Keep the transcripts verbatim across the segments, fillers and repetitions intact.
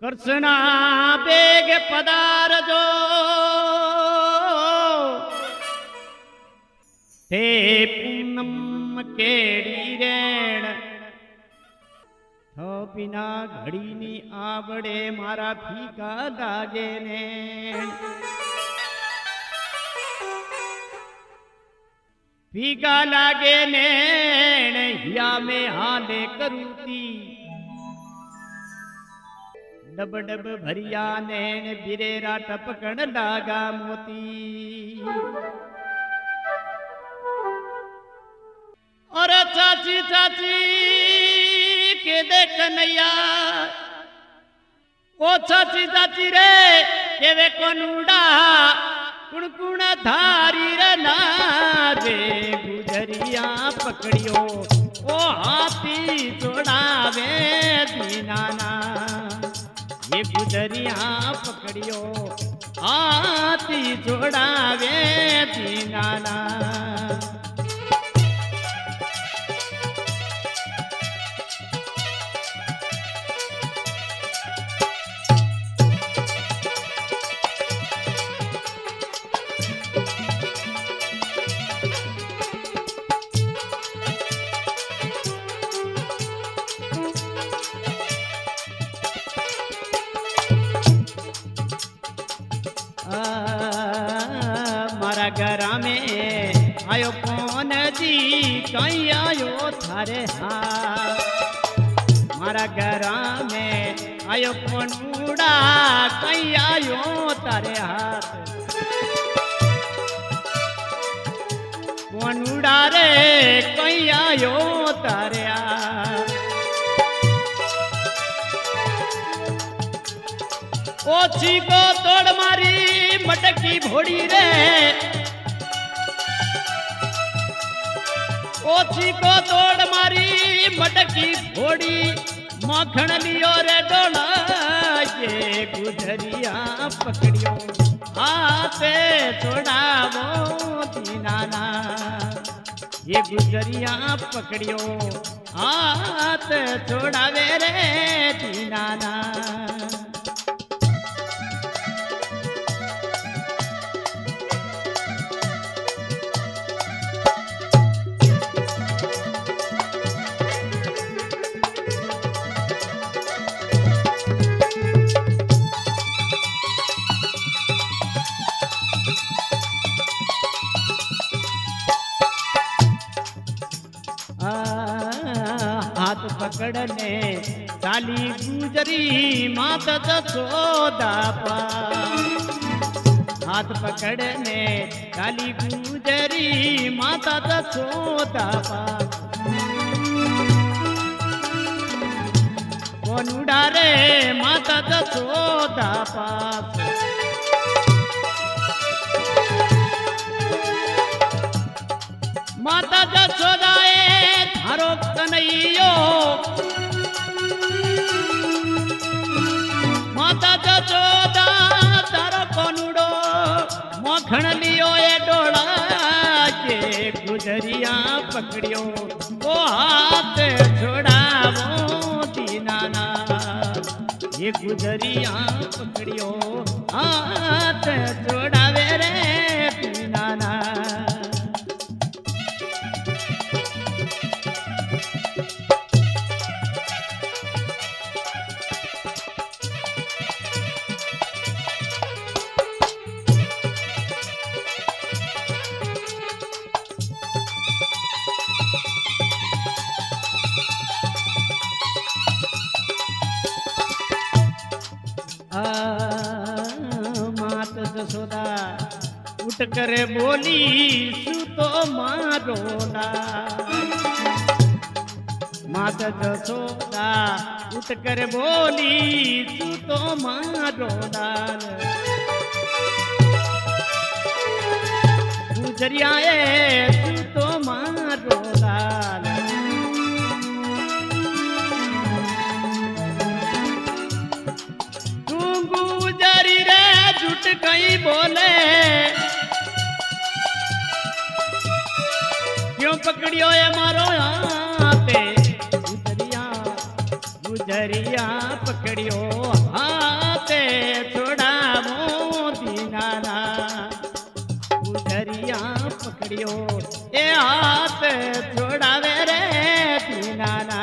Krishna bag पदारजो ते पूनम केड़ी रेण थो बिना घड़ी नी आवड़े मारा फीका लागे ने फीका लागे ने हिया में हाले करूती डब डब भरिया नैन बिरेरा टपकन लागा मोती और चाची चाची के देख नैया ओ चाची चाची रे के वे कोनुड़ा कुणकुण धारी रे ना रे गुजरिया पकड़ियो ओ हाथी जोड़ावे दीनाना ये गुजरिया पकड़ियो हाथी जोड़ावे दीनाना मारा घरा में आयो कौन जी कहीं आयो थारे हाथ मारा घरा में आयो कौन उड़ा कहीं आयो तारे हाथ कौन उड़ा रे कहीं आयो तारे हाथ ओछी को तोड़ मारी मटकी भोड़ी रे ओछी को तोड़ मारी मटकी भोड़ी मखन लियो रे डोला ये गुजरिया पकड़ियो हाथे छोड़ावो दीनाना ये गुजरिया पकड़ियो हाथ छोड़ावे रे दीनाना हाथ पकड़ने डाली गुजरी मात जसोदा पा हाथ पकड़ने डाली गुजरी माता जसोदा पा कौन उड़ा रे माता जसोदा पा माता जसोदा थारो कन्हैयो माता जसोदा तारो कोनुड़ो मखण लियो ए डोला के गुजरिया पकड़ियो ओ हाथ छोड़ावो दीनाना ये गुजरिया पकड़ियो हाथ छोड़ावे रे दीनाना मात जसोदा उठ कर बोली सुतो मारोला मात जसोदा उठ कर बोली सुतो मारोला गुजरिया सुतो मारोला झूठ कहीं बोले क्यों पकड़ियो ये मारो हाथे गुजरिया गुजरिया पकड़ियो हाँ हाथे छोड़ावो दीनाना गुजरिया पकड़ियो ए हाथ छोड़ावे रे दीनाना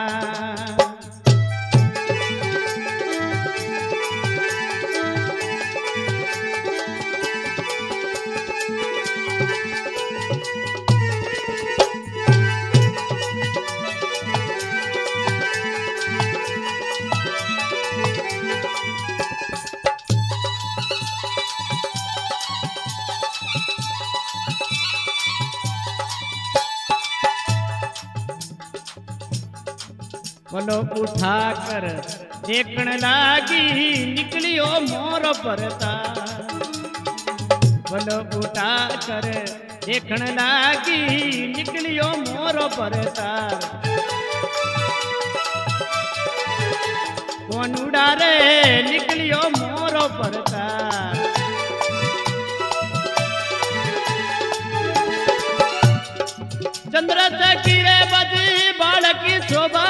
बोलो उठा कर देखण लागी निकलियो मोर परता बोलो उठा कर देखण लागी निकलियो मोर परता कौन उड़ारे निकलियो मोर परता चंद्र चकीरे बजी बालकी शोभा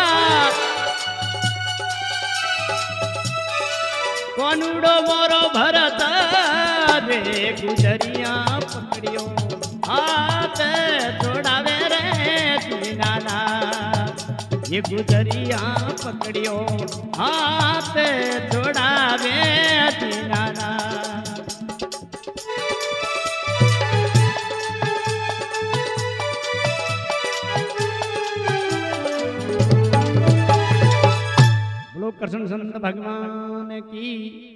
कोनुड़ो मोरो भरता रे गुजरिया पकड़ियो हाथ छोड़ावे रे दीनाना ये गुजरिया पकड़ियो हाथ छोड़ावे दीनाना कृष्ण संत भगवान की